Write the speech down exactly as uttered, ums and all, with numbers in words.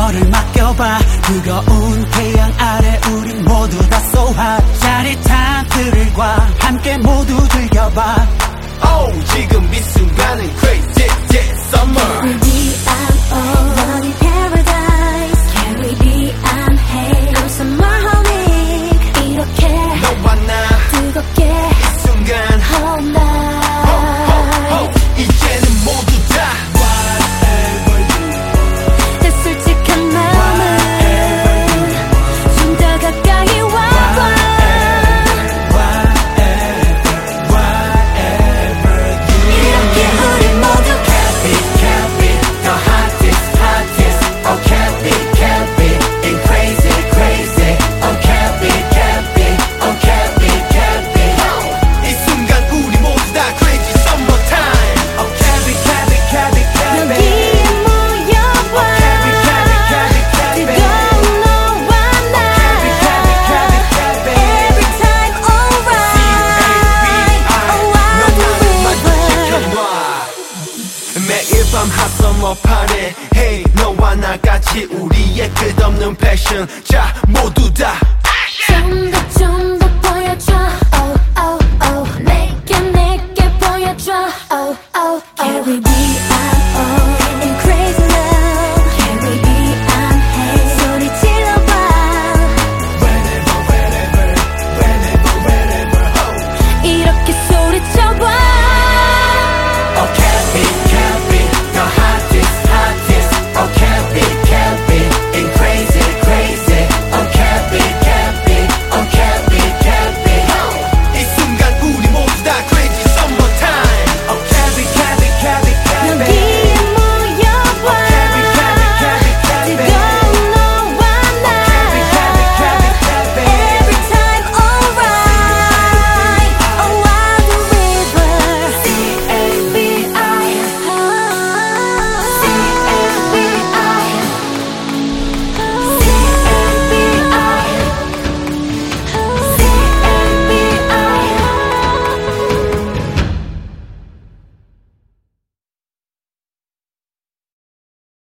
너를 맡겨봐. 뜨거운 태양 아래 우린 모두 다 쏘아. 짜릿한 thriller과 함께 모두 즐겨봐. Oh, 지금 이 순간은 crazy, yeah, summer. Caribbean, oh, 너의 paradise. Caribbean, hey, I'm summerholic. 이렇게 너와 나 뜨겁게 이 순간 all night. oh, oh, oh, 이제는 모두 다 내 솔직한 마음을 좀 더 가까이 와봐. 이렇게 우리 모두 Can't be, can't be the hottest, hottest. Oh, can't be, can't be in crazy, crazy. Oh, can't be, can't be. Oh, can't be, can't be. 이 순간 우리 모두 다 crazy summertime. Oh, can't be, can't be, can't be, can't be. 여기에 모여봐. Can't be, can't be, can't be, can't be. 뜨거운 너와 나. Can't be, can't be, can't be, can't be. Every time alright. Oh, I do it. 매일 밤 hot summer party. Hey, 너와 나 같이 우리의 끝없는 passion. 자, 모두 다 좀 더 좀 더 보여줘. Oh, oh, oh. 내게 내게 보여줘. Oh, oh, oh. Caribbean.